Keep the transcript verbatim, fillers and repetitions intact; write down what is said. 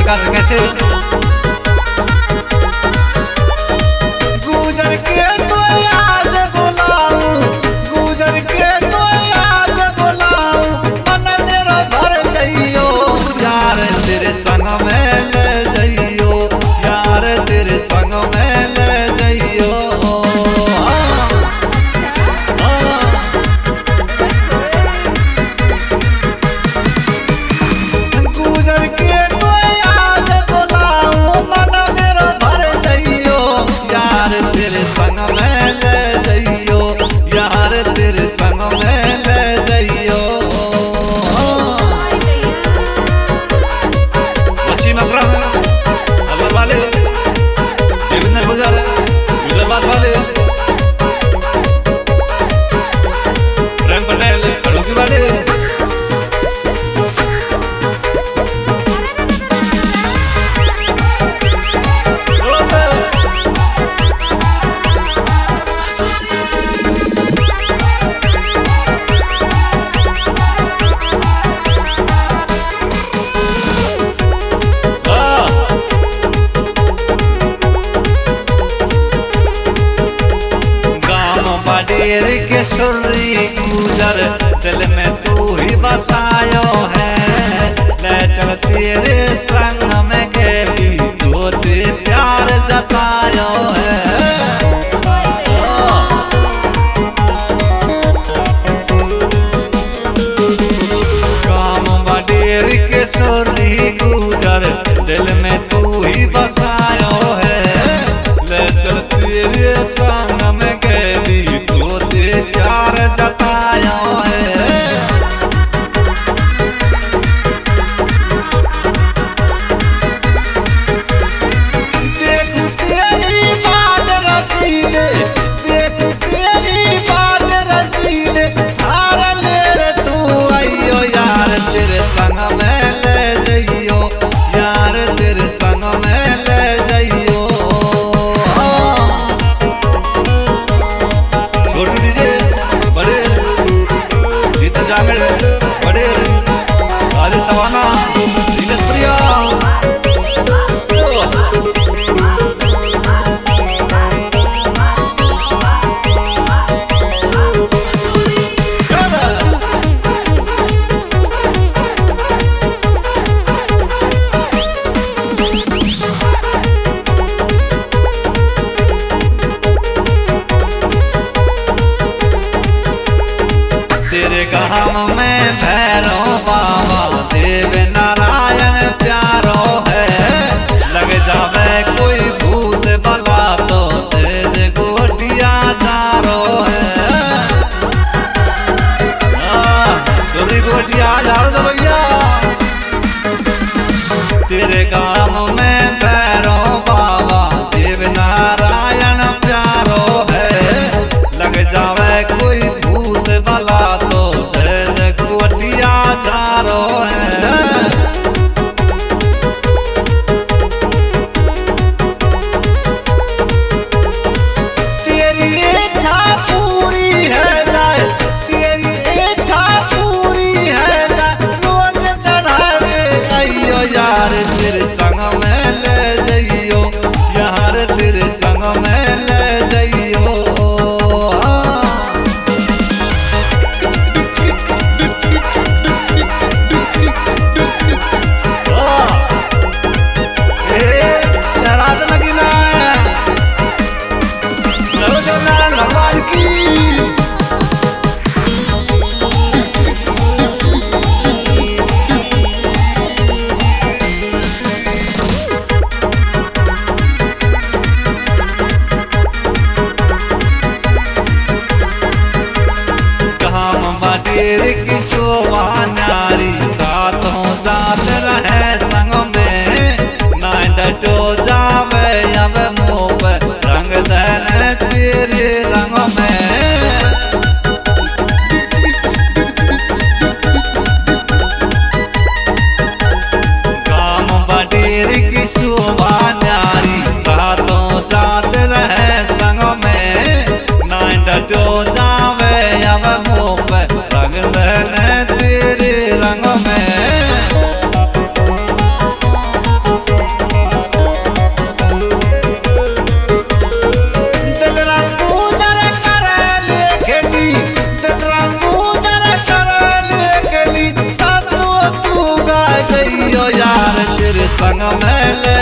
प्रकार से कैसे गुजर के तो आज बुलाऊं, गुजर के तो आज बुलाऊं, मन मेरा भर जाइयो यार तेरे संग में ले जाइयो, यार तेरे संग में ले जाइयो। गुजर के तो आज बुलाऊं, मन मेरा भर जाइयो यार तेरे संग में ले जाइयो, यार तेरे संग में ले जाइयो। वसीम अकरम अल्लाह वाले देवेंद्र गुजर गुजराबाद वाले प्रेम पटेल खड़ोकी वाले डेर के सुरी गुजर दिल में तू ही बसायो है, ले चल तेरे संग में गेली तो ते प्यार जतायो है। काम बडेर के सुरी गुजर दिल में तू ही बसायो है, ले चल तेरे संग में गेली प्यार जतायो है। देख तेरी बात रसीले, देख तेरी बात रसीले, हार ले रे तू आइयो यार तेरे संग में ले जाइयो, यार तेरे संग में ले जाइयो। छोड़ दीजिए बड़े जीता जागड़ बड़े राजे सवाना दिनेश प्रिया तेरे काम में भैरो बाबा देव नारायण प्यारो है, लग जावे कोई भूत बला तो तेरे गोटिया जारो है। सोरी गोटिया जार दो भैया। तेरे काम में भैरो बाबा देव नारायण प्यारो है, लग जावे कोई भूत बला तो तेरे गोटिया जारो है। तेरी इच्छा पूरी है जाए, तेरी इच्छा पूरी है जाए, नोट चढ़ावे आइयो यार तेरे संग में संग में ले